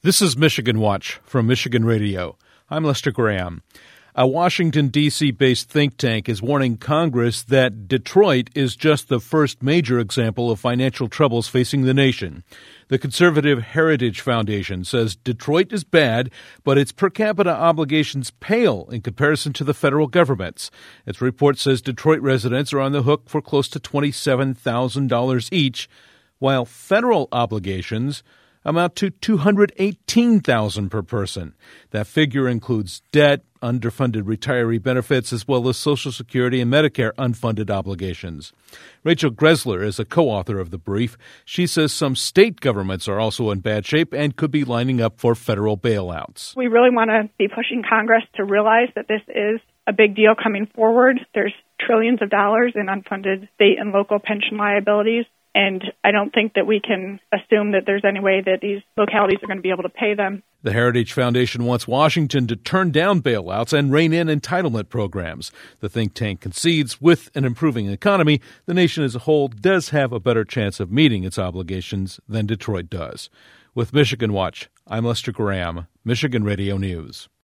This is Michigan Watch from Michigan Radio. I'm Lester Graham. A Washington, D.C.-based think tank is warning Congress that Detroit is just the first major example of financial troubles facing the nation. The conservative Heritage Foundation says Detroit is bad, but its per capita obligations pale in comparison to the federal government's. Its report says Detroit residents are on the hook for close to $27,000 each, while federal obligations amount to $218,000 per person. That figure includes debt, underfunded retiree benefits, as well as Social Security and Medicare unfunded obligations. Rachel Gressler is a co-author of the brief. She says some state governments are also in bad shape and could be lining up for federal bailouts. We really want to be pushing Congress to realize that this is a big deal coming forward. There's trillions of dollars in unfunded state and local pension liabilities. And I don't think that we can assume that there's any way that these localities are going to be able to pay them. The Heritage Foundation wants Washington to turn down bailouts and rein in entitlement programs. The think tank concedes with an improving economy, the nation as a whole does have a better chance of meeting its obligations than Detroit does. With Michigan Watch, I'm Lester Graham, Michigan Radio News.